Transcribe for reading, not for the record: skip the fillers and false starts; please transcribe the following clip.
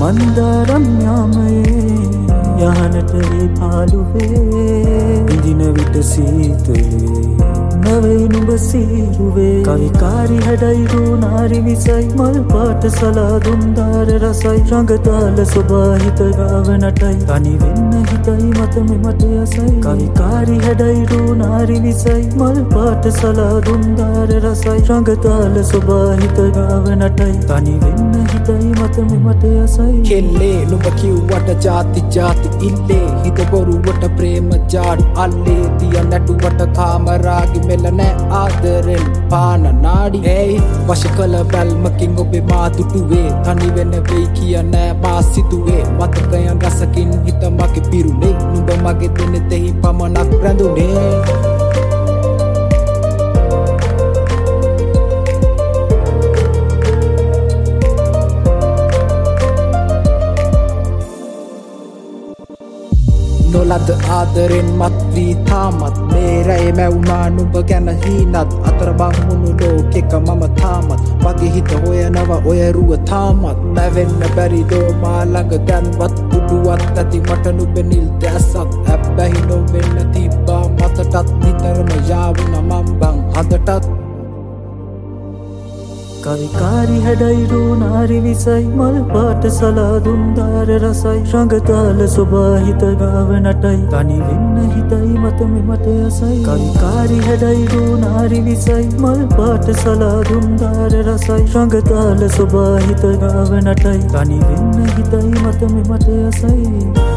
මන්දාරම් යාමයේ යහනට ඒ පාළුවේ ඉදින විට සීතලේ නවේ නුඹ සීරුවේ කවිකාරි හැඩයිරු නාරි විසයි මල් පාට සලාදුම් දාර රසයි රඟතාල සොබාහිත ගාව නටයි තනි වෙන්න හිතයි මතමෙ මට යසයි කවිකාරි හැඩයිරු නාරි විසයි මල් පාට සලාදුම් දාර රසයි රඟතාල සොබාහිත ගාව නටයි තනි වෙන්න හිතයි මතමෙ මට යසයි කෙල්ලේ නුඹ කිව්වට ಜಾති ಜಾති ඉල්ලේ හිත බොරුවට ප්‍රේම ජාඩු අල්ලේ තිය නැටුවට කාමරාගි මෙල නෑ ආදරෙන් පාන නාඩි ඒයි වශ කළ බැල්මකින් ඔබේ මා දුටුවේ තනි වෙන වෙයි කිය නෑ මා සිතුවේ මතකයන් රසකින් හිත මගේ පිරුණේ නුඹ මගේ දෙනෙතෙහි පමණක් රැඳුනේ නොලද ආදරෙන් මත් වී තාමත් මේ රැය මැවුනා නුඹ ගැන හීනත් අතරබං වුණු ලෝකෙක මම තාමත් මගේ හිත හොයනව ඔය රුව තාමත් නැවෙන්න බැරිදෝ මා ළඟ දැන්වත් උඩුවත් ඇති මට නුඹ නිල් දැසක් හැබැයි නොවෙන්න තිබ්බා මතටත් නිතරම යාවුන මම් බං හදටත් කවිකාරි හැඩයිරු නාරි විසයි මල් පාට සලාදුම් දාර රසයි රඟතාල සොබාහිත ගාව නටයි තනි වෙන්න හිතයි මතමෙ මට යසයි කවිකාරි හැඩයිරු නාරි විසයි මල් පාට සලාදුම් දාර රසයි රඟතාල සොබාහිත ගාව නටයි තනි වෙන්න හිතයි මතමෙ මට යසයි